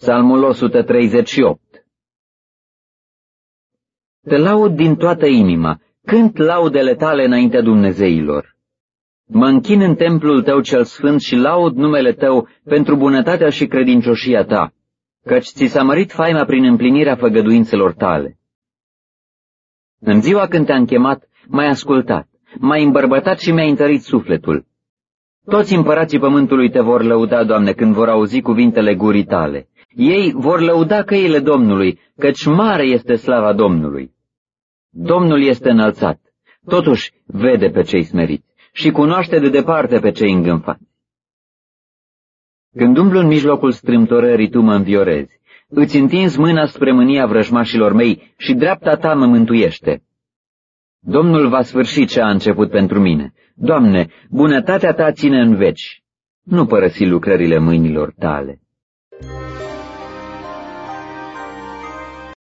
Psalmul 138. Te laud din toată inima, cânt laudele tale înaintea Dumnezeilor. Mă închin în templul tău cel sfânt și laud numele tău pentru bunătatea și credincioșia ta, căci ți s-a mărit faima prin împlinirea făgăduințelor tale. În ziua când te-am chemat, m-ai ascultat, m-ai îmbărbătat și mi-ai întărit sufletul. Toți împărații pământului te vor lăuda, Doamne, când vor auzi cuvintele gurii tale. Ei vor lăuda căile Domnului, căci mare este slava Domnului. Domnul este înălțat, totuși vede pe cei smeriți și cunoaște de departe pe cei îngânfați. Când umblu în mijlocul strâmtorării, tu mă înviorezi, îți întinzi mâna spre mânia vrăjmașilor mei și dreapta ta mă mântuiește. Domnul va sfârși ce a început pentru mine. Doamne, bunătatea ta ține în veci, nu părăsi lucrările mâinilor tale.